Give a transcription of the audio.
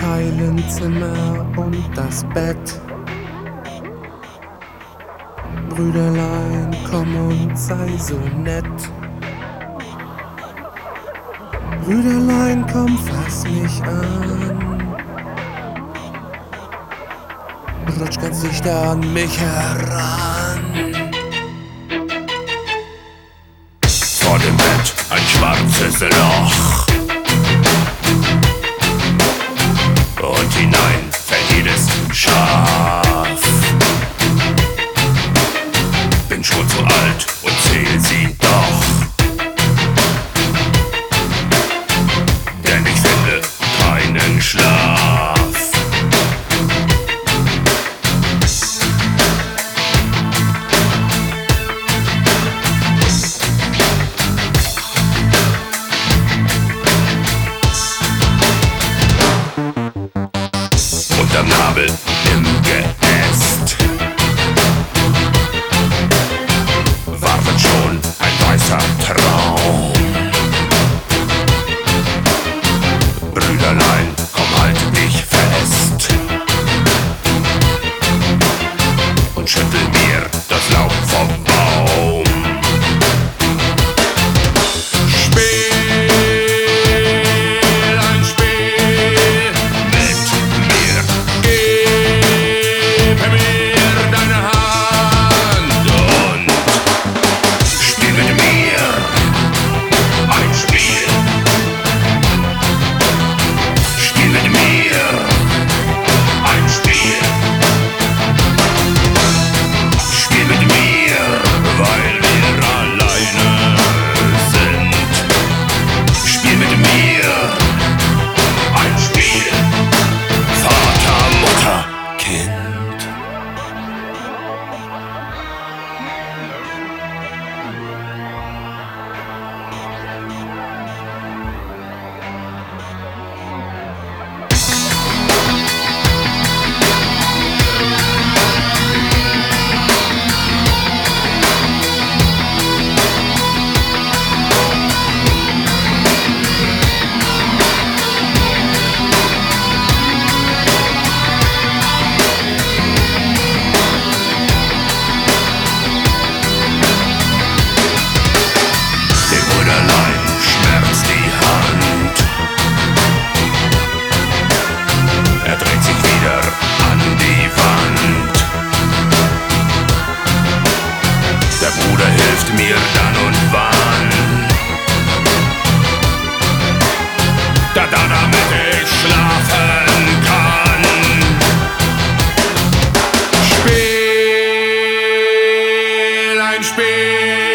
teilen Zimmer und das Bett. Brüderlein, komm und sei so nett. Brüderlein, komm, fass mich an. Rutsch ganz dichter an mich heran. Vor dem Bett ein schwarzes Loch und hinein fällt jedes Schaf. Bin schon zu alt und zähl sie doch, denn ich finde keinen Schlaf. Unterm Nabel im Geäst wartet schon ein weißer Traum. Brüderlein, komm, halte dich fest und schüttel mir das Laub vom Baum. Hilft mir dann und wann, damit ich schlafen kann. Spiel ein Spiel.